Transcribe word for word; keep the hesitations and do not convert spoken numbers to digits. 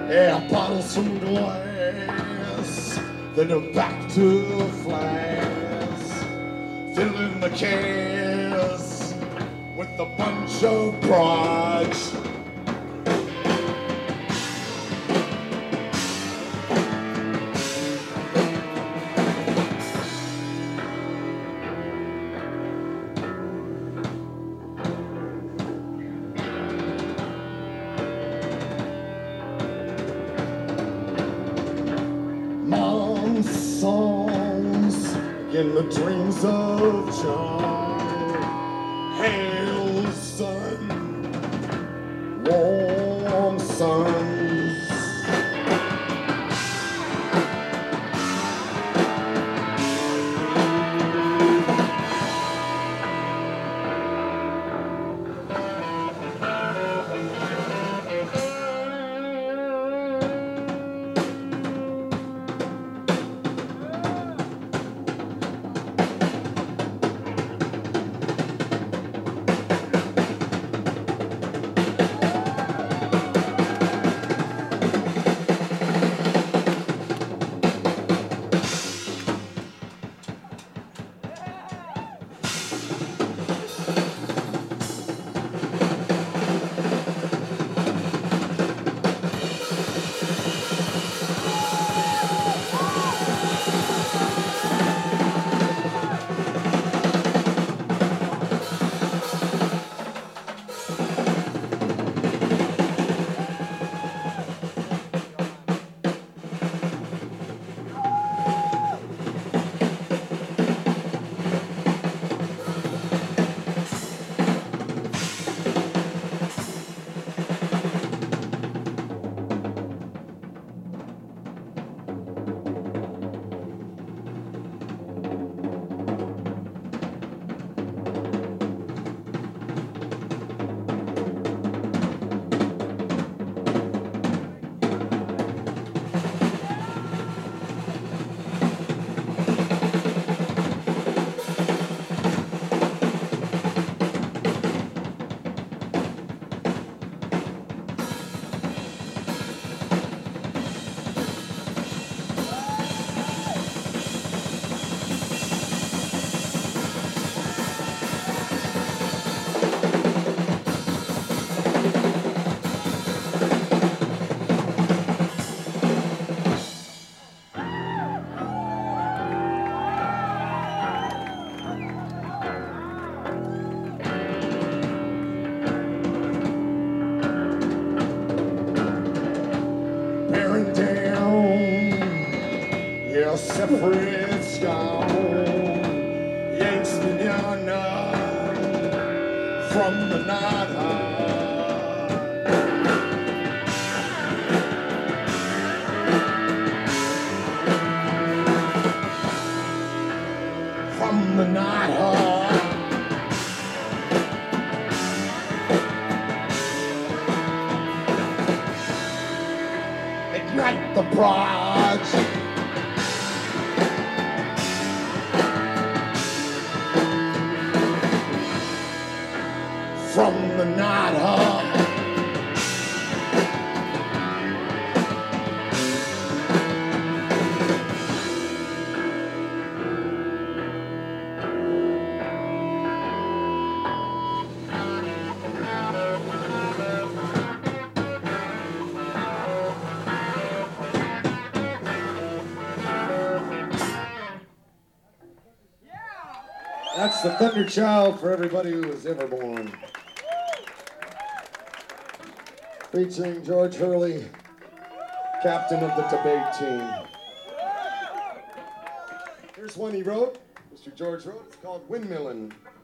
Yeah, bottles from glass, then I'm back to the flask, filling the cans with a bunch of broads. Songs in the dreams of John. Hail, sun, warm suns. Separate stone yanks me down from the night high. From the night high. Ignite the broads. From the night high. That's the Thunder Child for everybody who was ever born. Featuring George Hurley, captain of the debate team. Here's one he wrote, Mister George wrote, it's called Windmillin'.